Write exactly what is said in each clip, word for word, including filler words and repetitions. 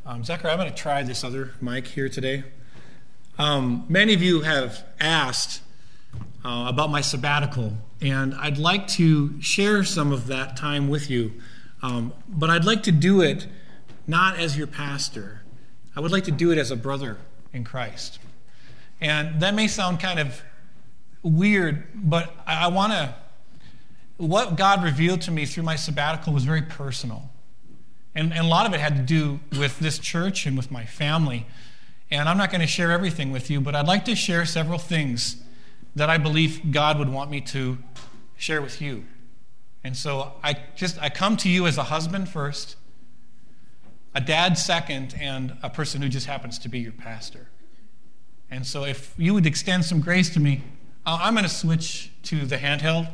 Um, Zechariah, I'm going to try this other mic here today. Um, many of you have asked uh, about my sabbatical, and I'd like to share some of that time with you. Um, but I'd like to do it not as your pastor. I would like to do it as a brother in Christ. And that may sound kind of weird, but I, I want to... What God revealed to me through my sabbatical was very personal. And, and a lot of it had to do with this church and with my family. And I'm not going to share everything with you, but I'd like to share several things that I believe God would want me to share with you. And so I just I come to you as a husband first, a dad second, and a person who just happens to be your pastor. And so if you would extend some grace to me, I'm going to switch to the handheld.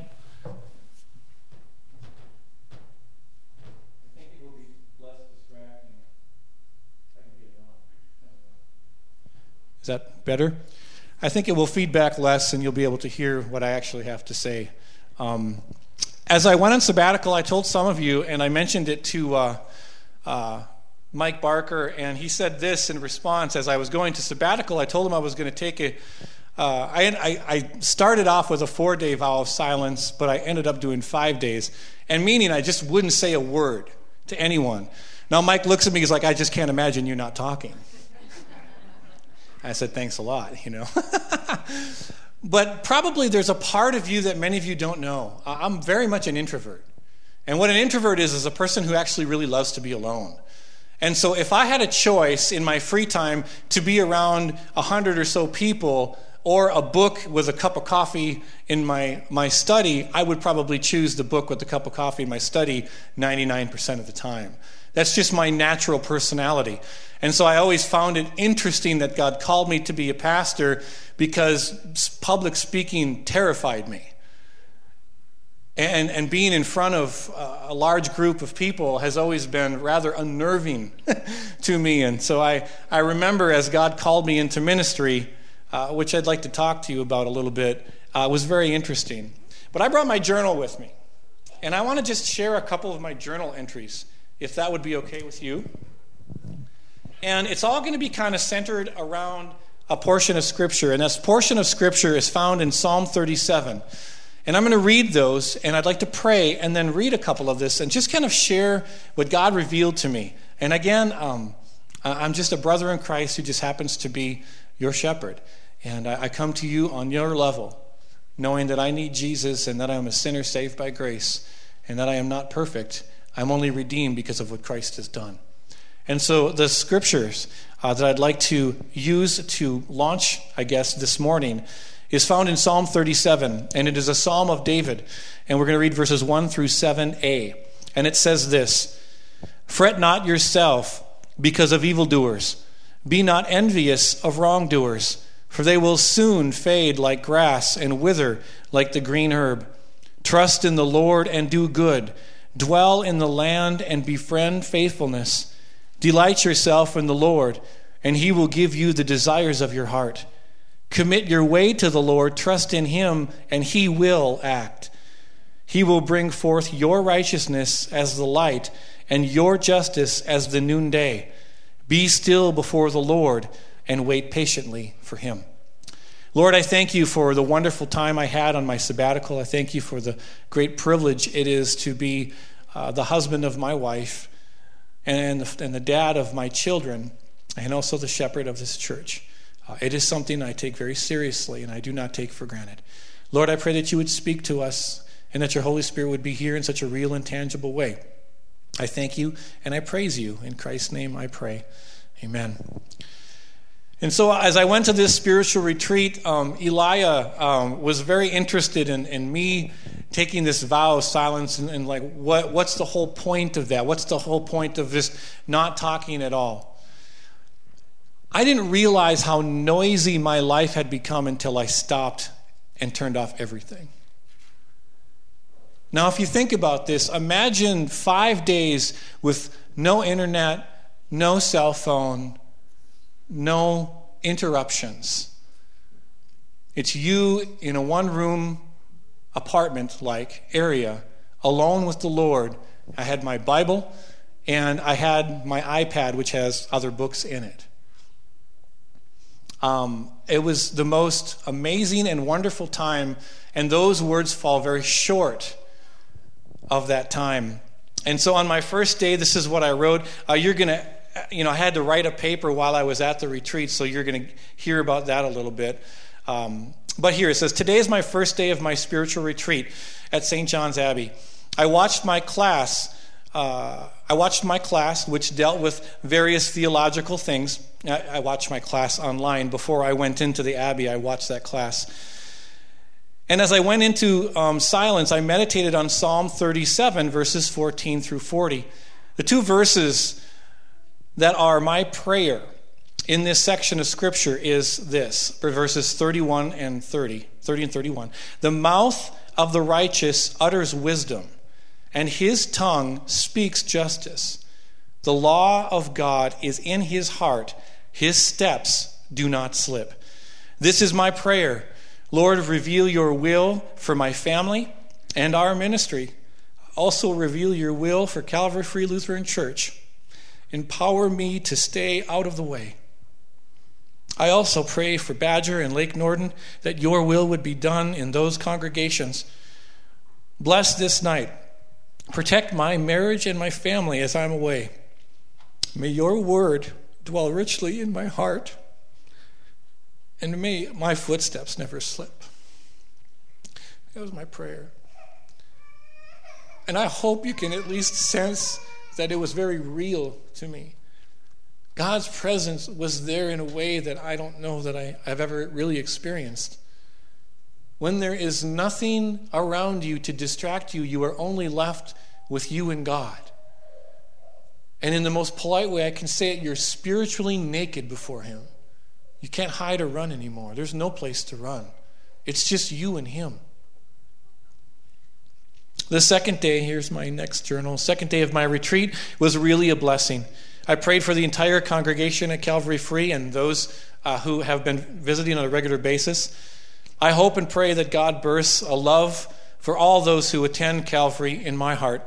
Is that better? I think it will feedback less and you'll be able to hear what I actually have to say. Um, as I went on sabbatical, I told some of you, and I mentioned it to uh, uh, Mike Barker, and he said this in response. As I was going to sabbatical, I told him I was going to take a... Uh, I, I, I started off with a four-day vow of silence, but I ended up doing five days. And meaning I just wouldn't say a word to anyone. Now Mike looks at me, he's like, I just can't imagine you not talking. I said, thanks a lot, you know. But probably there's a part of you that many of you don't know. I'm very much an introvert. And what an introvert is, is a person who actually really loves to be alone. And so if I had a choice in my free time to be around a hundred or so people or a book with a cup of coffee in my, my study, I would probably choose the book with the cup of coffee in my study ninety-nine percent of the time. That's just my natural personality. And so I always found it interesting that God called me to be a pastor because public speaking terrified me. And, and being in front of a large group of people has always been rather unnerving to me. And so I, I remember as God called me into ministry, uh, which I'd like to talk to you about a little bit, uh, was very interesting. But I brought my journal with me. And I want to just share a couple of my journal entries, if that would be okay with you. And it's all going to be kind of centered around a portion of Scripture. And this portion of Scripture is found in Psalm thirty-seven. And I'm going to read those, and I'd like to pray and then read a couple of this and just kind of share what God revealed to me. And again, um, I'm just a brother in Christ who just happens to be your shepherd. And I, I come to you on your level, knowing that I need Jesus and that I am a sinner saved by grace and that I am not perfect. I'm only redeemed because of what Christ has done. And so the scriptures uh, that I'd like to use to launch, I guess, this morning is found in Psalm thirty-seven, and it is a psalm of David. And we're going to read verses one through seven a. And it says this: Fret not yourself because of evildoers. Be not envious of wrongdoers, for they will soon fade like grass and wither like the green herb. Trust in the Lord and do good. Dwell in the land and befriend faithfulness. Delight yourself in the Lord, and he will give you the desires of your heart. Commit your way to the Lord, trust in him, and he will act. He will bring forth your righteousness as the light, and your justice as the noonday. Be still before the Lord, and wait patiently for him. Lord, I thank you for the wonderful time I had on my sabbatical. I thank you for the great privilege it is to be uh, the husband of my wife, and the, and the dad of my children, and also the shepherd of this church. Uh, it is something I take very seriously and I do not take for granted. Lord, I pray that you would speak to us and that your Holy Spirit would be here in such a real and tangible way. I thank you and I praise you. In Christ's name I pray. Amen. And so as I went to this spiritual retreat, um, Elijah um, was very interested in, in me taking this vow of silence and, and like, what, what's the whole point of that? What's the whole point of this not talking at all? I didn't realize how noisy my life had become until I stopped and turned off everything. Now, if you think about this, imagine five days with no internet, no cell phone, no interruptions. It's you in a one-room apartment-like area, alone with the Lord. I had my Bible and I had my iPad, which has other books in it. Um, it was the most amazing and wonderful time, and those words fall very short of that time. And so on my first day, this is what I wrote. Uh, you're going to, you know, I had to write a paper while I was at the retreat, so you're going to hear about that a little bit. Um, but here it says, today is my first day of my spiritual retreat at Saint John's Abbey. I watched my class Uh, I watched my class, which dealt with various theological things. I, I watched my class online. Before I went into the Abbey, I watched that class. And as I went into um, silence, I meditated on Psalm thirty-seven, verses fourteen through forty. The two verses that are my prayer in this section of Scripture is this, verses thirty-one and thirty, thirty and thirty-one. The mouth of the righteous utters wisdom, and his tongue speaks justice. The law of God is in his heart. His steps do not slip. This is my prayer. Lord, reveal your will for my family and our ministry. Also reveal your will for Calvary Free Lutheran Church. Empower me to stay out of the way. I also pray for Badger and Lake Norden, that your will would be done in those congregations. Bless this night. Protect my marriage and my family as I'm away. May your word dwell richly in my heart, and may my footsteps never slip. That was my prayer. And I hope you can at least sense that it was very real to me. God's presence was there in a way that I don't know that I, I've ever really experienced. When there is nothing around you to distract you, you are only left with you and God. And in the most polite way I can say it, you're spiritually naked before him. You can't hide or run anymore. There's no place to run. It's just you and him. The second day, here's my next journal, second day of my retreat was really a blessing. I prayed for the entire congregation at Calvary Free and those uh, who have been visiting on a regular basis. I hope and pray that God births a love for all those who attend Calvary in my heart.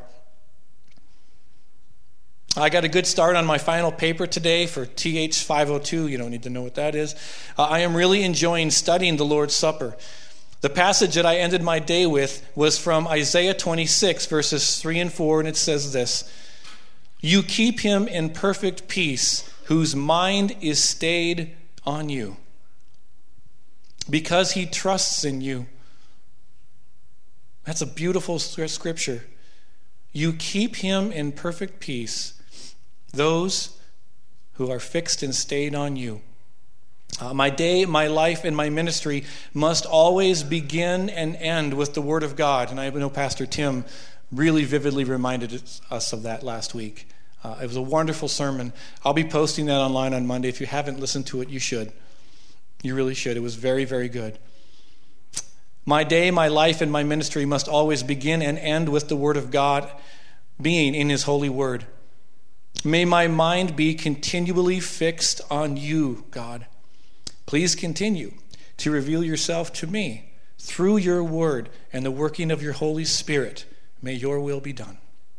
I got a good start on my final paper today for T H five oh two. You don't need to know what that is. Uh, I am really enjoying studying the Lord's Supper. The passage that I ended my day with was from Isaiah twenty-six, verses three and four, and it says this: "You keep him in perfect peace, whose mind is stayed on you, because he trusts in you." That's a beautiful scripture. You keep him in perfect peace, those who are fixed and stayed on you. Uh, my day, my life, and my ministry must always begin and end with the Word of God. And I know Pastor Tim really vividly reminded us of that last week. Uh, it was a wonderful sermon. I'll be posting that online on Monday. If you haven't listened to it, you should. You really should. It was very, very good. My day, my life, and my ministry must always begin and end with the Word of God being in his holy word. May my mind be continually fixed on you, God. Please continue to reveal yourself to me through your word and the working of your Holy Spirit. May your will be done.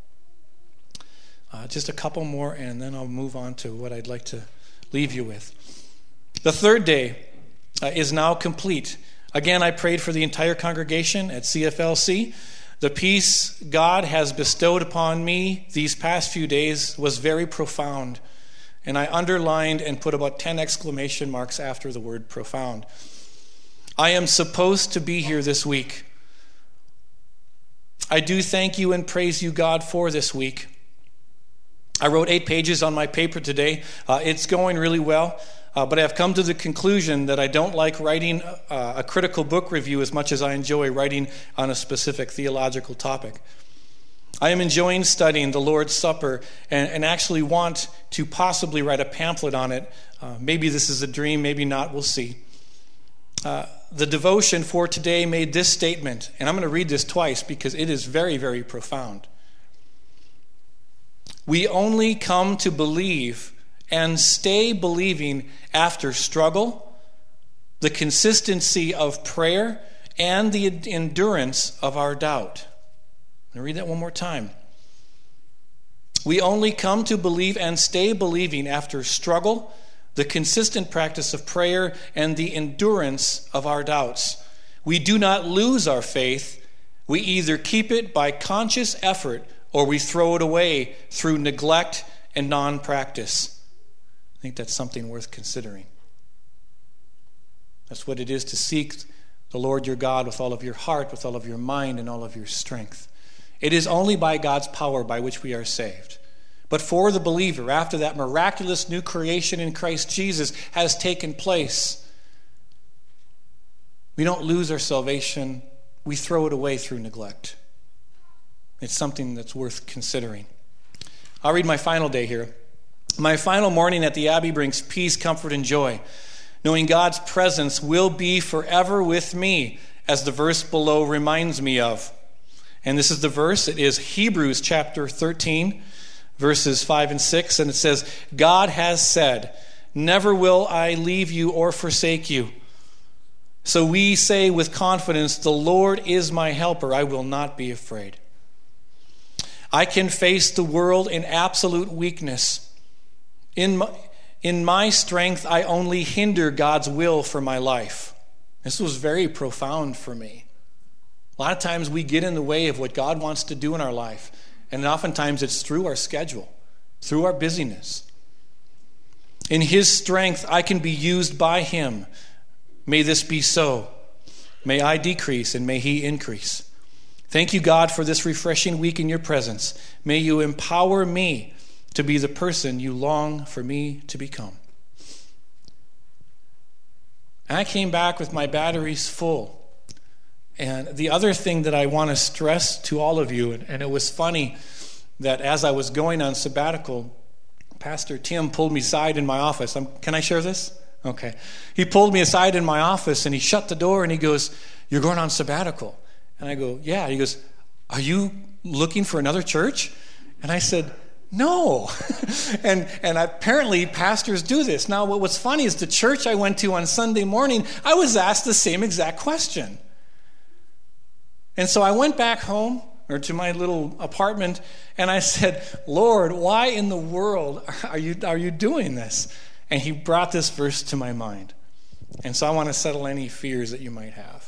Uh, just a couple more, and then I'll move on to what I'd like to leave you with. The third day uh, is now complete. Again, I prayed for the entire congregation at C F L C. The peace God has bestowed upon me these past few days was very profound. And I underlined and put about ten exclamation marks after the word profound. I am supposed to be here this week. I do thank you and praise you, God, for this week. I wrote eight pages on my paper today. Uh, it's going really well. Uh, but I've come to the conclusion that I don't like writing uh, a critical book review as much as I enjoy writing on a specific theological topic. I am enjoying studying the Lord's Supper and, and actually want to possibly write a pamphlet on it. Uh, maybe this is a dream, maybe not, we'll see. Uh, the devotion for today made this statement, and I'm going to read this twice because it is very, very profound. We only come to believe and stay believing after struggle, the consistency of prayer, and the endurance of our doubt. I'm going to read that one more time. We only come to believe and stay believing after struggle, the consistent practice of prayer, and the endurance of our doubts. We do not lose our faith. We either keep it by conscious effort or we throw it away through neglect and non-practice. I think that's something worth considering. That's what it is to seek the Lord your God with all of your heart, with all of your mind, and all of your strength. It is only by God's power by which we are saved. But for the believer, after that miraculous new creation in Christ Jesus has taken place, we don't lose our salvation. We throw it away through neglect. It's something that's worth considering. I'll read my final day here. My final morning at the Abbey brings peace, comfort, and joy, knowing God's presence will be forever with me, as the verse below reminds me of. And this is the verse. It is Hebrews chapter thirteen, verses five and six, and it says, God has said, never will I leave you or forsake you. So we say with confidence, the Lord is my helper. I will not be afraid. I can face the world in absolute weakness. In my, in my strength, I only hinder God's will for my life. This was very profound for me. A lot of times we get in the way of what God wants to do in our life. And oftentimes it's through our schedule, through our busyness. In his strength, I can be used by him. May this be so. May I decrease and may he increase. Thank you, God, for this refreshing week in your presence. May you empower me to be the person you long for me to become. And I came back with my batteries full. And the other thing that I want to stress to all of you, and, and it was funny that as I was going on sabbatical, Pastor Tim pulled me aside in my office. I'm, can I share this? Okay. He pulled me aside in my office and he shut the door and he goes, you're going on sabbatical. And I go, yeah. He goes, are you looking for another church? And I said, no. and and apparently pastors do this. Now, what was funny is the church I went to on Sunday morning, I was asked the same exact question. And so I went back home, or to my little apartment, and I said, Lord, why in the world are you are you doing this? And he brought this verse to my mind. And so I want to settle any fears that you might have.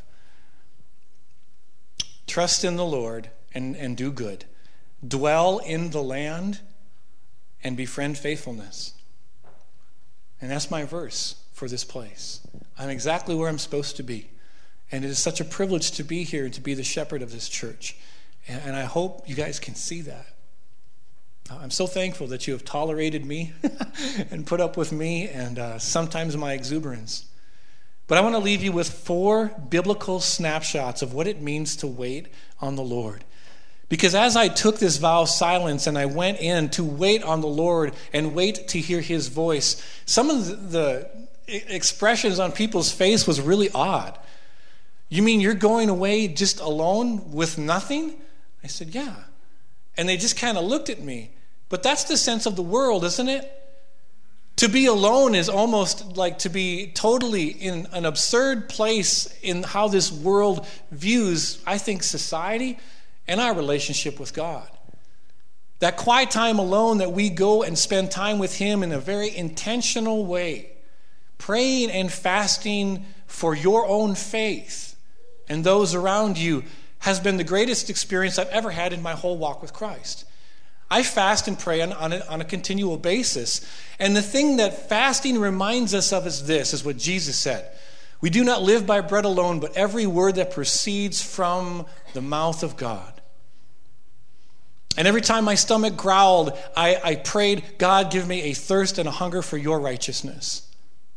Trust in the Lord and, and do good. Dwell in the land and befriend faithfulness. And that's my verse for this place. I'm exactly where I'm supposed to be. And it is such a privilege to be here and to be the shepherd of this church. And, and I hope you guys can see that. I'm so thankful that you have tolerated me and put up with me and uh, sometimes my exuberance. But I want to leave you with four biblical snapshots of what it means to wait on the Lord. Because as I took this vow of silence and I went in to wait on the Lord and wait to hear his voice, some of the, the expressions on people's face was really odd. You mean you're going away just alone with nothing? I said, yeah. And they just kind of looked at me. But that's the sense of the world, isn't it? To be alone is almost like to be totally in an absurd place in how this world views, I think, society and our relationship with God. That quiet time alone that we go and spend time with him in a very intentional way, praying and fasting for your own faith and those around you, has been the greatest experience I've ever had in my whole walk with Christ. I fast and pray on, on, a, on a continual basis. And the thing that fasting reminds us of is this, is what Jesus said. We do not live by bread alone, but every word that proceeds from the mouth of God. And every time my stomach growled, I, I prayed, God, give me a thirst and a hunger for your righteousness.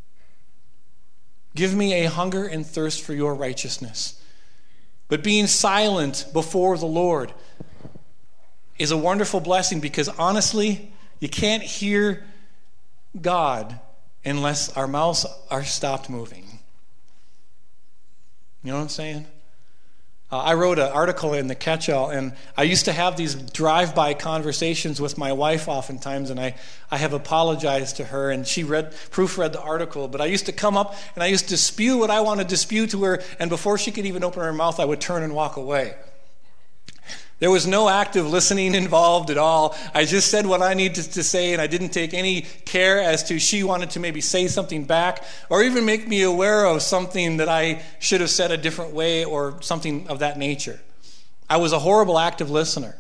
Give me a hunger and thirst for your righteousness. But being silent before the Lord is a wonderful blessing, because honestly, you can't hear God unless our mouths are stopped moving. You know what I'm saying? Uh, I wrote an article in the Catch-All, and I used to have these drive-by conversations with my wife oftentimes, and I, I have apologized to her, and she read proofread the article, but I used to come up and I used to spew what I wanted to spew to her, and before she could even open her mouth, I would turn and walk away. There was no active listening involved at all. I just said what I needed to say, and I didn't take any care as to she wanted to maybe say something back or even make me aware of something that I should have said a different way or something of that nature. I was a horrible active listener.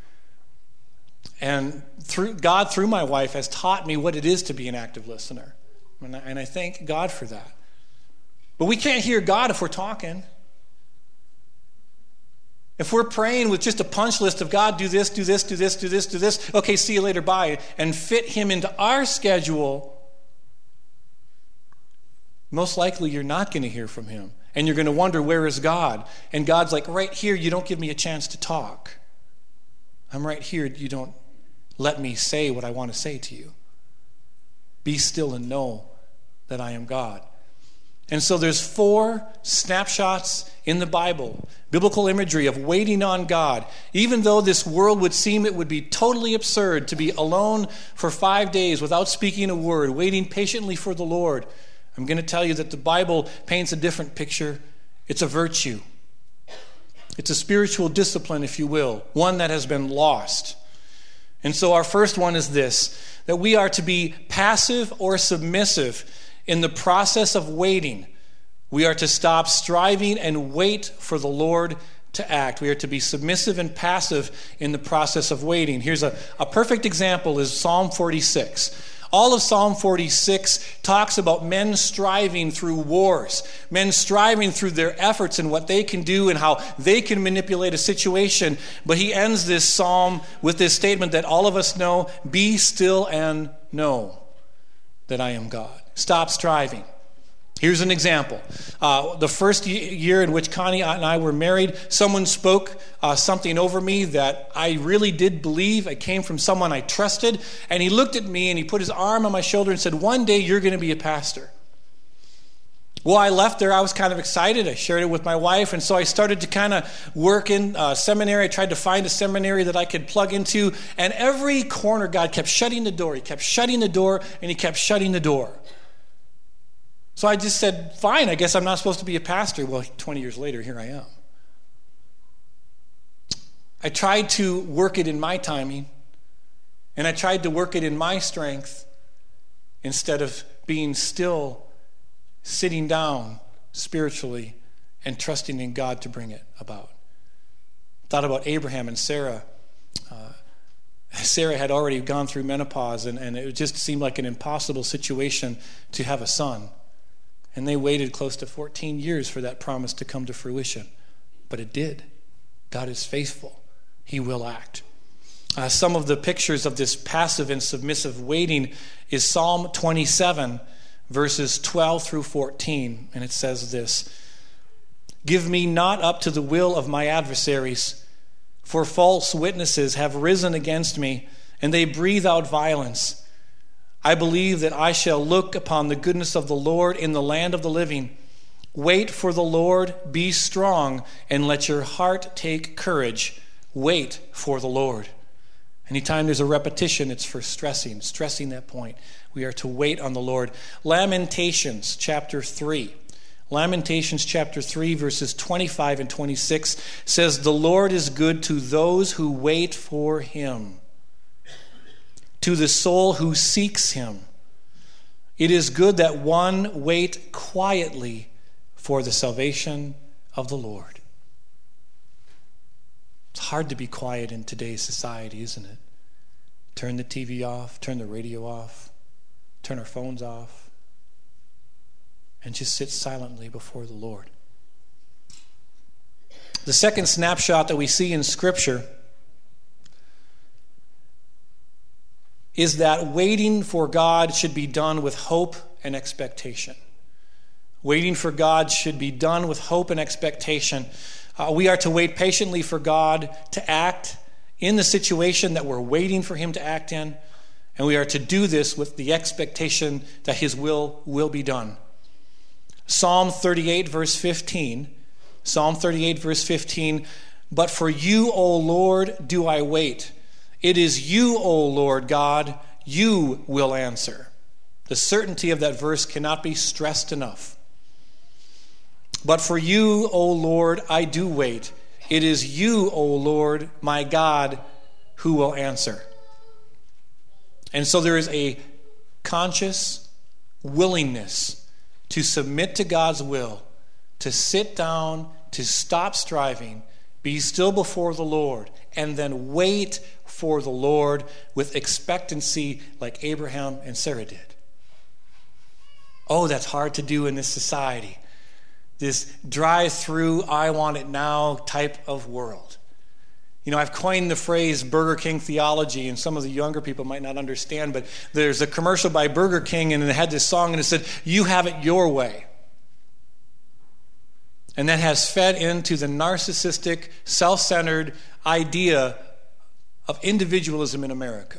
And through God, through my wife, has taught me what it is to be an active listener. And I, and I thank God for that. But we can't hear God if we're talking. If we're praying with just a punch list of God, do this, do this, do this, do this, do this, okay, see you later, bye, and fit him into our schedule, most likely you're not going to hear from him. And you're going to wonder, where is God? And God's like, right here, you don't give me a chance to talk. I'm right here, you don't let me say what I want to say to you. Be still and know that I am God. And so there's four snapshots in the Bible, biblical imagery of waiting on God. Even though this world would seem it would be totally absurd to be alone for five days without speaking a word, waiting patiently for the Lord, I'm going to tell you that the Bible paints a different picture. It's a virtue. It's a spiritual discipline, if you will, one that has been lost. And so our first one is this, that we are to be passive or submissive in the process of waiting. We are to stop striving and wait for the Lord to act. We are to be submissive and passive in the process of waiting. Here's a, a perfect example is Psalm forty-six. All of Psalm forty-six talks about men striving through wars, men striving through their efforts and what they can do and how they can manipulate a situation. But he ends this psalm with this statement that all of us know, be still and know that I am God. Stop striving. Here's an example. Uh, the first year in which Connie and I were married, someone spoke uh, something over me that I really did believe. It came from someone I trusted. And he looked at me and he put his arm on my shoulder and said, one day you're going to be a pastor. Well, I left there. I was kind of excited. I shared it with my wife. And so I started to kind of work in uh, seminary. I tried to find a seminary that I could plug into. And every corner, God kept shutting the door. He kept shutting the door and he kept shutting the door. So I just said, fine, I guess I'm not supposed to be a pastor. Well, twenty years later, here I am. I tried to work it in my timing, and I tried to work it in my strength instead of being still, sitting down spiritually and trusting in God to bring it about. Thought about Abraham and Sarah. Uh, Sarah had already gone through menopause, and, and it just seemed like an impossible situation to have a son. And they waited close to fourteen years for that promise to come to fruition. But it did. God is faithful. He will act. Uh, some of the pictures of this passive and submissive waiting is Psalm twenty-seven, verses twelve through fourteen. And it says this, give me not up to the will of my adversaries, for false witnesses have risen against me, and they breathe out violence. I believe that I shall look upon the goodness of the Lord in the land of the living. Wait for the Lord, be strong, and let your heart take courage. Wait for the Lord. Anytime there's a repetition, it's for stressing, stressing that point. We are to wait on the Lord. Lamentations chapter three. Lamentations chapter three, verses twenty-five and twenty-six says, the Lord is good to those who wait for him, to the soul who seeks him. It is good that one wait quietly for the salvation of the Lord. It's hard to be quiet in today's society, isn't it? Turn the T V off, turn the radio off, turn our phones off, and just sit silently before the Lord. The second snapshot that we see in Scripture is that waiting for God should be done with hope and expectation. Waiting for God should be done with hope and expectation. Uh, we are to wait patiently for God to act in the situation that we're waiting for him to act in, and we are to do this with the expectation that his will will be done. Psalm thirty-eight, verse fifteen. Psalm thirty-eight, verse fifteen. But for you, O Lord, do I wait. It is you, O Lord God, you will answer. The certainty of that verse cannot be stressed enough. But for you, O Lord, I do wait. It is you, O Lord, my God, who will answer. And so there is a conscious willingness to submit to God's will, to sit down, to stop striving, be still before the Lord, and then wait for the Lord with expectancy like Abraham and Sarah did. Oh, that's hard to do in this society. This drive-through, I want it now type of world. You know, I've coined the phrase Burger King theology, and some of the younger people might not understand, but there's a commercial by Burger King, and it had this song, and it said, "You have it your way." And that has fed into the narcissistic, self-centered idea of individualism in America.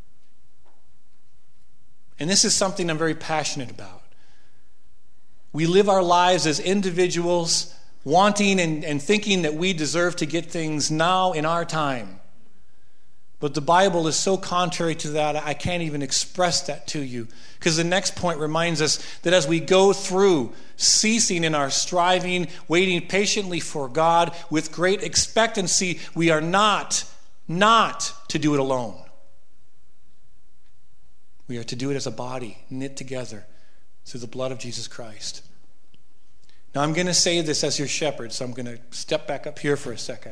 And this is something I'm very passionate about. We live our lives as individuals, wanting and, and thinking that we deserve to get things now in our time. But the Bible is so contrary to that, I can't even express that to you. Because the next point reminds us that as we go through, ceasing in our striving, waiting patiently for God, with great expectancy, we are not, not to do it alone. We are to do it as a body, knit together through the blood of Jesus Christ. Now I'm going to say this as your shepherd, so I'm going to step back up here for a second.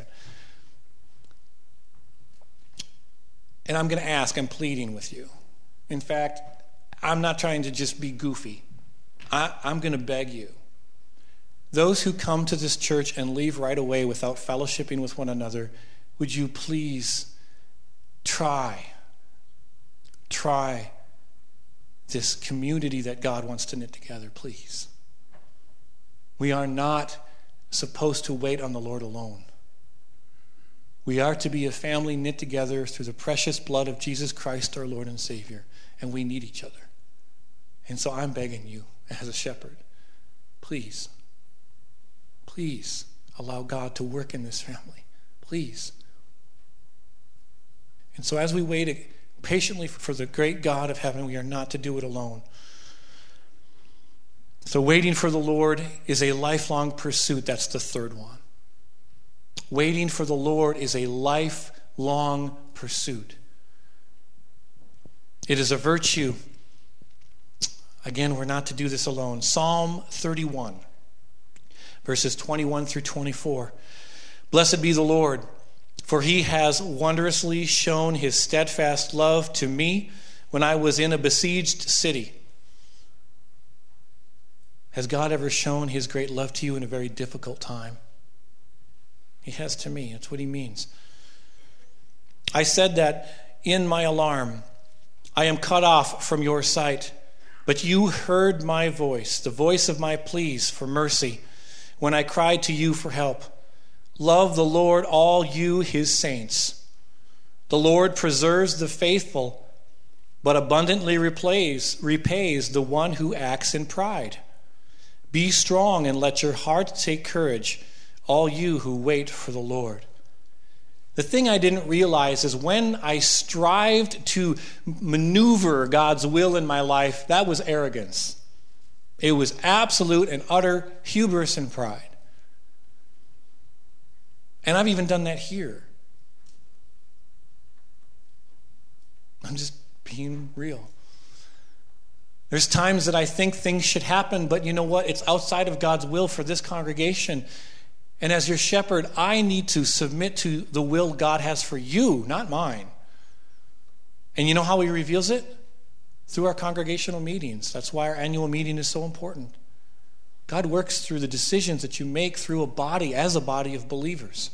And I'm going to ask, I'm pleading with you. In fact, I'm not trying to just be goofy. I, I'm going to beg you. Those who come to this church and leave right away without fellowshipping with one another, would you please try, try this community that God wants to knit together, please. We are not supposed to wait on the Lord alone. We are to be a family knit together through the precious blood of Jesus Christ, our Lord and Savior, and we need each other. And so I'm begging you as a shepherd, please, please allow God to work in this family. Please. And so as we wait patiently for the great God of heaven, we are not to do it alone. So waiting for the Lord is a lifelong pursuit. That's the third one. Waiting for the Lord is a lifelong pursuit. It is a virtue. Again, we're not to do this alone. Psalm thirty-one, verses twenty-one through twenty-four. Blessed be the Lord, for he has wondrously shown his steadfast love to me when I was in a besieged city. Has God ever shown his great love to you in a very difficult time? He has to me. That's what he means. I said that in my alarm, I am cut off from your sight, but you heard my voice, the voice of my pleas for mercy, when I cried to you for help. Love the Lord, all you his saints. The Lord preserves the faithful, but abundantly repays, repays the one who acts in pride. Be strong and let your heart take courage, all you who wait for the Lord. The thing I didn't realize is when I strived to maneuver God's will in my life, that was arrogance. It was absolute and utter hubris and pride. And I've even done that here. I'm just being real. There's times that I think things should happen, but you know what? It's outside of God's will for this congregation. And as your shepherd, I need to submit to the will God has for you, not mine. And you know how he reveals it? Through our congregational meetings. That's why our annual meeting is so important. God works through the decisions that you make through a body, as a body of believers.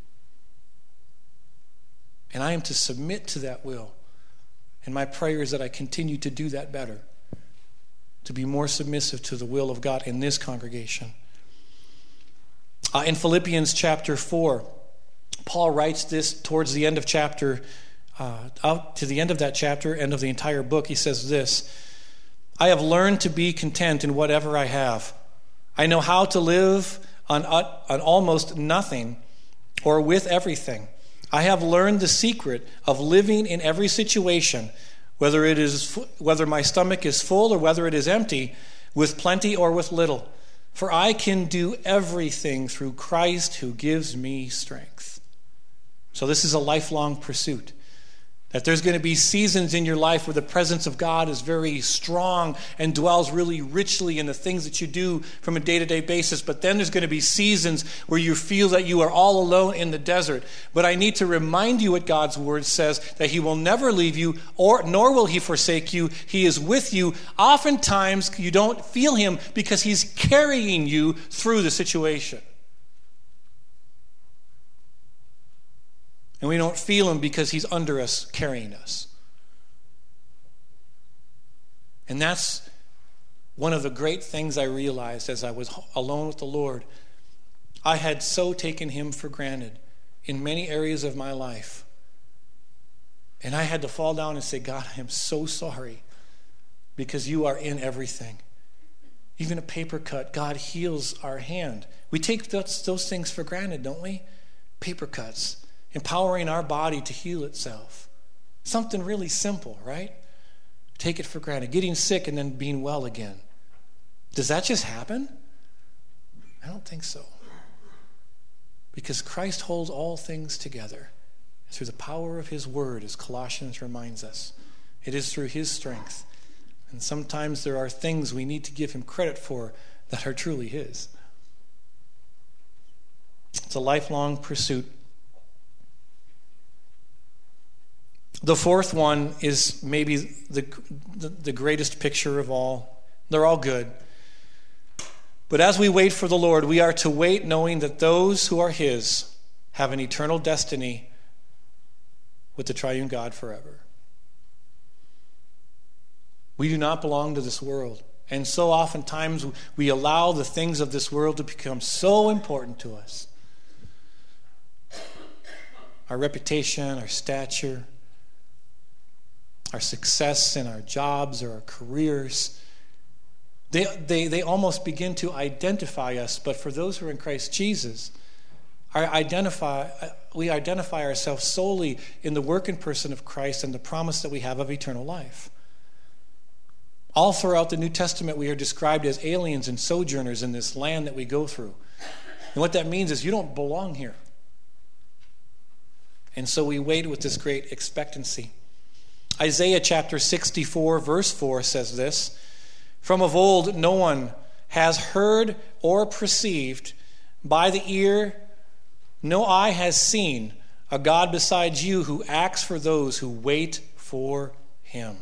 And I am to submit to that will. And my prayer is that I continue to do that better, to be more submissive to the will of God in this congregation. Uh, in Philippians chapter four, Paul writes this towards the end of chapter, uh, out to the end of that chapter, end of the entire book. He says this, I have learned to be content in whatever I have. I know how to live on, uh, on almost nothing or with everything. I have learned the secret of living in every situation, whether it is whether my stomach is full or whether it is empty, with plenty or with little. For I can do everything through Christ who gives me strength. So this is a lifelong pursuit. That there's going to be seasons in your life where the presence of God is very strong and dwells really richly in the things that you do from a day-to-day basis. But then there's going to be seasons where you feel that you are all alone in the desert. But I need to remind you what God's word says, that he will never leave you, or nor will he forsake you. He is with you. Oftentimes you don't feel him because he's carrying you through the situation. And we don't feel him because he's under us, carrying us. And that's one of the great things I realized as I was alone with the Lord. I had so taken him for granted in many areas of my life. And I had to fall down and say, God, I am so sorry because you are in everything. Even a paper cut, God heals our hand. We take those, those things for granted, don't we? Paper cuts. Empowering our body to heal itself. Something really simple, right? Take it for granted. Getting sick and then being well again. Does that just happen? I don't think so. Because Christ holds all things together through the power of his word, as Colossians reminds us. It is through his strength. And sometimes there are things we need to give him credit for that are truly his. It's a lifelong pursuit. The fourth one is maybe the, the, the greatest picture of all. They're all good. But as we wait for the Lord, we are to wait knowing that those who are his have an eternal destiny with the triune God forever. We do not belong to this world. And so oftentimes we allow the things of this world to become so important to us. Our reputation, our stature, our success in our jobs or our careers, they, they, they almost begin to identify us. But for those who are in Christ Jesus, our identify, we identify ourselves solely in the work and person of Christ and the promise that we have of eternal life. All throughout the New Testament, we are described as aliens and sojourners in this land that we go through. And what that means is you don't belong here. And so we wait with this great expectancy. Isaiah chapter sixty-four, verse four says this, "From of old no one has heard or perceived, by the ear no eye has seen, a God besides you who acts for those who wait for him."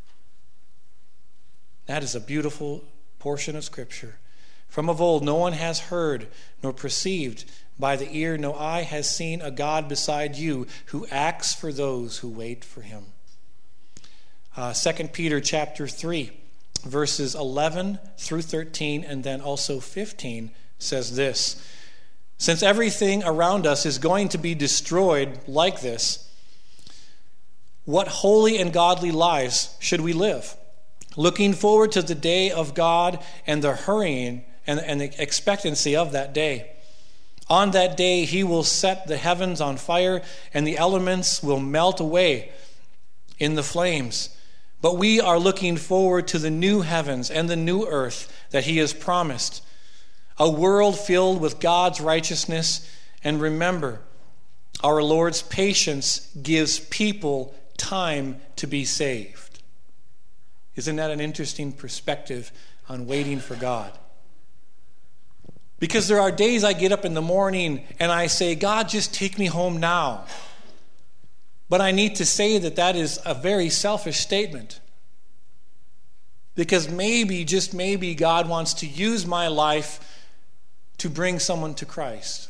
That is a beautiful portion of Scripture. From of old no one has heard nor perceived, by the ear no eye has seen, a God beside you who acts for those who wait for him. Uh, Second Peter chapter three, verses eleven through thirteen, and then also fifteen, says this, "Since everything around us is going to be destroyed like this, what holy and godly lives should we live? Looking forward to the day of God and the hurrying and, and the expectancy of that day. On that day he will set the heavens on fire, and the elements will melt away in the flames. But we are looking forward to the new heavens and the new earth that he has promised, a world filled with God's righteousness. And remember, our Lord's patience gives people time to be saved." Isn't that an interesting perspective on waiting for God? Because there are days I get up in the morning and I say, "God, just take me home now." But I need to say that that is a very selfish statement. Because maybe, just maybe, God wants to use my life to bring someone to Christ.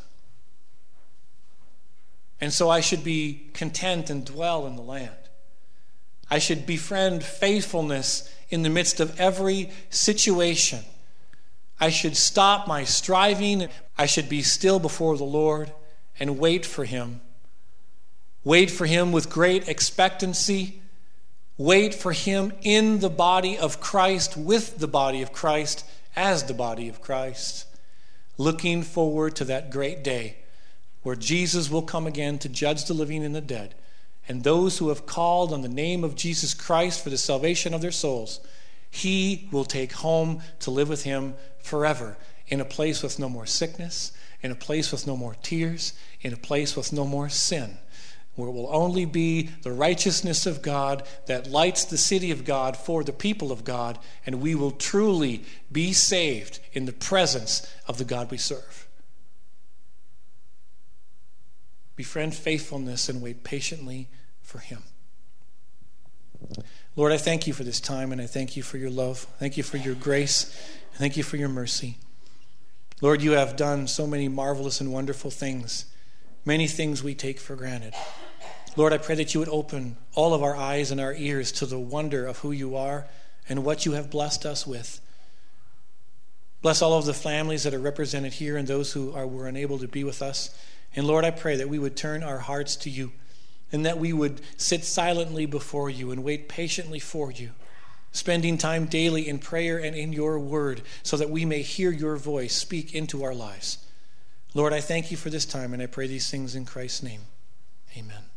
And so I should be content and dwell in the land. I should befriend faithfulness in the midst of every situation. I should stop my striving. I should be still before the Lord and wait for him. Wait for him with great expectancy. Wait for him in the body of Christ, with the body of Christ, as the body of Christ. Looking forward to that great day where Jesus will come again to judge the living and the dead. And those who have called on the name of Jesus Christ for the salvation of their souls, he will take home to live with him forever in a place with no more sickness, in a place with no more tears, in a place with no more sin, where it will only be the righteousness of God that lights the city of God for the people of God, and we will truly be saved in the presence of the God we serve. Befriend faithfulness and wait patiently for him. Lord, I thank you for this time, and I thank you for your love. Thank you for your grace. Thank you for your mercy. Lord, you have done so many marvelous and wonderful things, many things we take for granted. Lord, I pray that you would open all of our eyes and our ears to the wonder of who you are and what you have blessed us with. Bless all of the families that are represented here and those who are, were unable to be with us. And Lord, I pray that we would turn our hearts to you, and that we would sit silently before you and wait patiently for you, spending time daily in prayer and in your word so that we may hear your voice speak into our lives. Lord, I thank you for this time, and I pray these things in Christ's name. Amen.